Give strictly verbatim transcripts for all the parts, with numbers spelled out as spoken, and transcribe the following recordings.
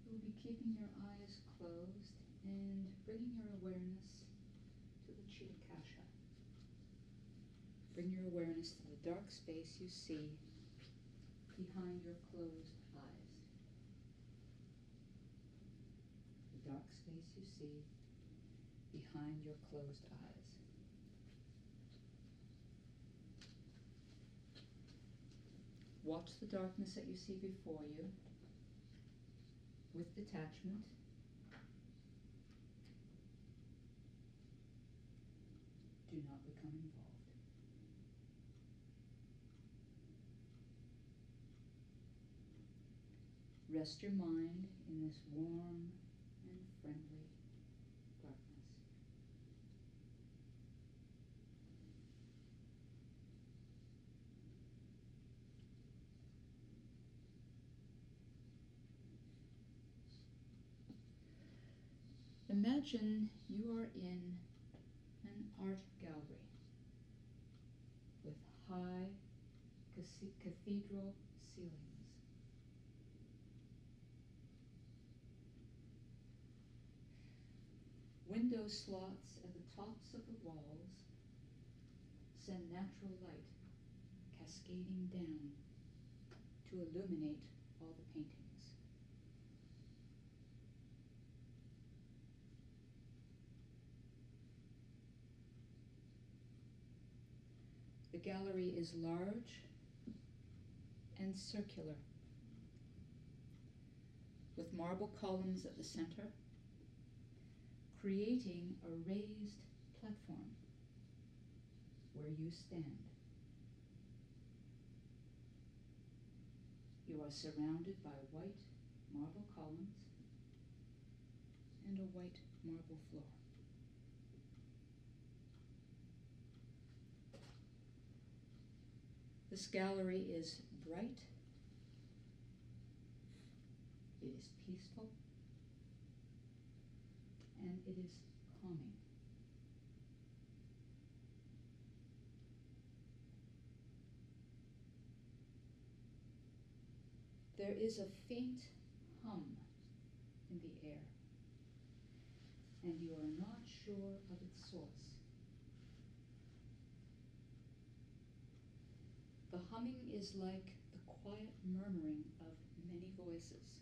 You'll be keeping your eyes closed and bringing your awareness to the Chitakasha. Bring your awareness to the dark space you see behind your closed eyes. The dark space you see behind your closed eyes. Watch the darkness that you see before you with detachment. Do not become involved. Rest your mind in this warm and friendly darkness. Imagine you are in an art gallery with high cathedral ceilings. Window slots at the tops of the walls send natural light cascading down to illuminate all the paintings. The gallery is large and circular, with marble columns at the center, creating a raised platform where you stand. You are surrounded by white marble columns and a white marble floor. This gallery is bright, it is peaceful, and it is calming. There is a faint hum in the air, and you are not sure of its source. The humming is like the quiet murmuring of many voices,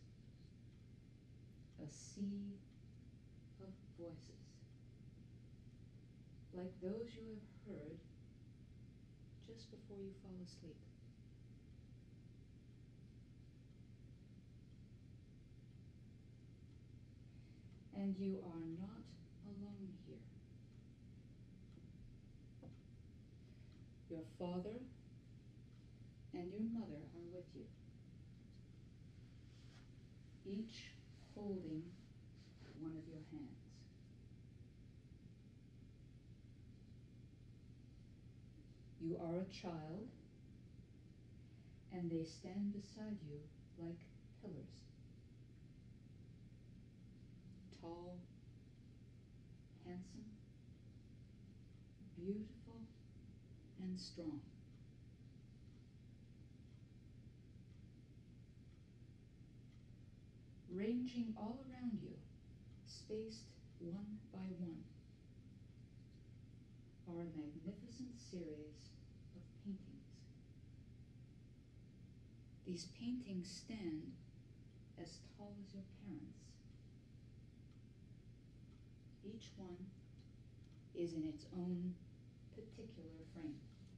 a sea of voices, like those you have heard just before you fall asleep. And you are not alone here. Your father and your mother are with you, each holding one of your hands. You are a child, and they stand beside you like pillars, tall, handsome, beautiful, and strong. Ranging all around you, spaced one by one, are a magnificent series of paintings. These paintings stand as tall as your parents. Each one is in its own particular frame.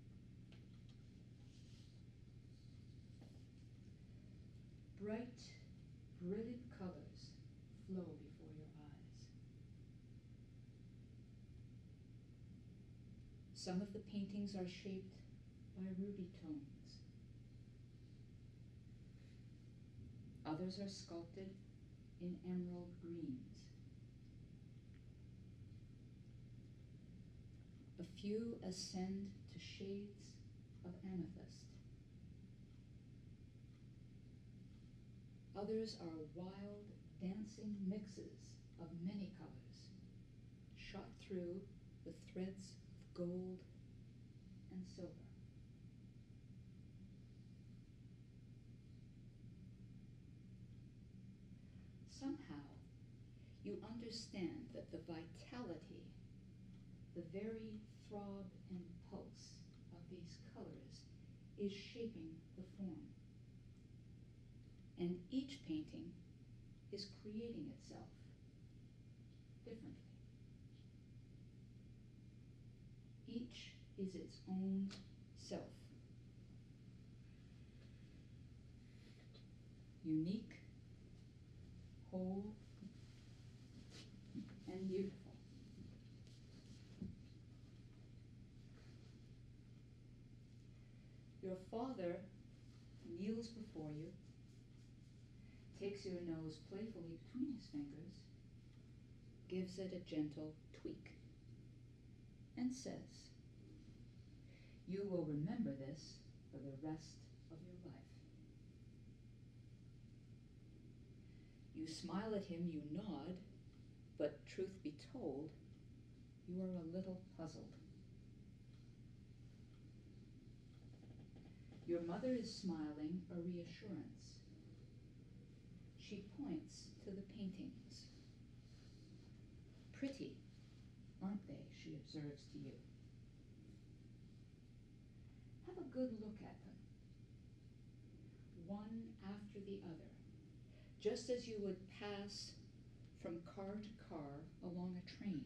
Bright, brilliant colors flow before your eyes. Some of the paintings are shaped by ruby tones. Others are sculpted in emerald greens. A few ascend to shades of amethyst. Others are wild, dancing mixes of many colors, shot through with threads of gold and silver. somehow you understand that the vitality, the very throb and pulse of these colors is shaping the form. And each painting is creating itself differently. Each is its own self. Unique, whole, and beautiful. Your father kneels before you, takes your nose playfully between his fingers, gives it a gentle tweak, and says, "You will remember this for the rest of your life." You smile at him, you nod, but truth be told, you are a little puzzled. Your mother is smiling a reassurance. She points to the paintings. "Pretty, aren't they?" she observes to you. Have a good look at them, one after the other, just as you would pass from car to car along a train.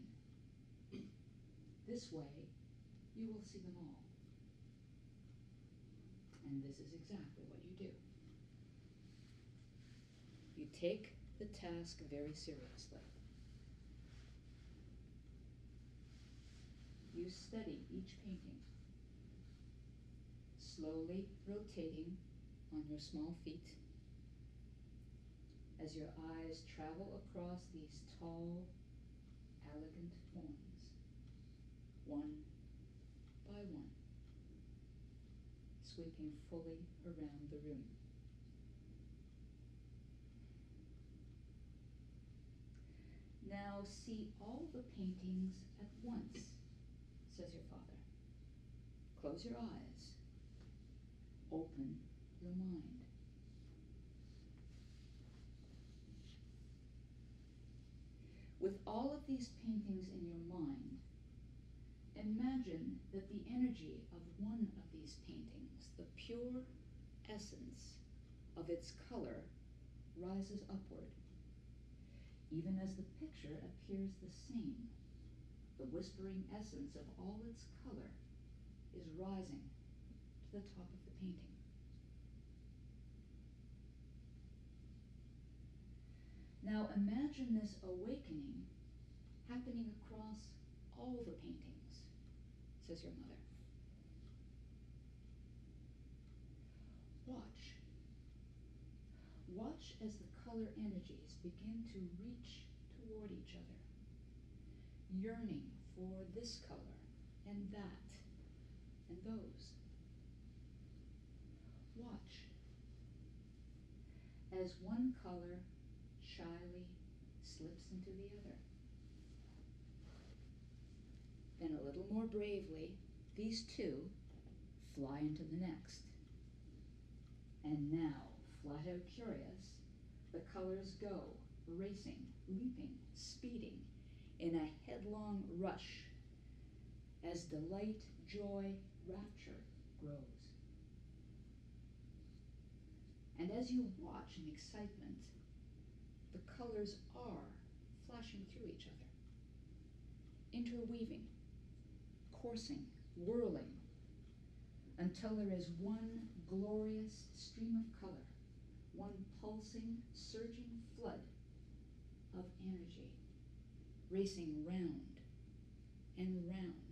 This way, you will see them all. And this is exactly what you do. You take the task very seriously. You study each painting, slowly rotating on your small feet as your eyes travel across these tall, elegant forms, one by one, sweeping fully around the room. "Now see all the paintings at once," says your father. "Close your eyes. Open your mind." With all of these paintings in your mind, imagine that the energy of one of these paintings, the pure essence of its color, rises upward. Even as the picture appears the same, the whispering essence of all its color is rising to the top of the painting. Now imagine this awakening happening across all the paintings, says your mother. Watch. Watch as the color energies begin to reach toward each other, yearning for this color and that and those. Watch as one color shyly slips into the other. Then a little more bravely, these two fly into the next. And now, flat out curious, the colors go, racing, leaping, speeding, in a headlong rush as delight, joy, rapture grows. And as you watch in excitement, the colors are flashing through each other, interweaving, coursing, whirling, until there is one glorious stream of color, one pulsing, surging flood of energy, racing round and round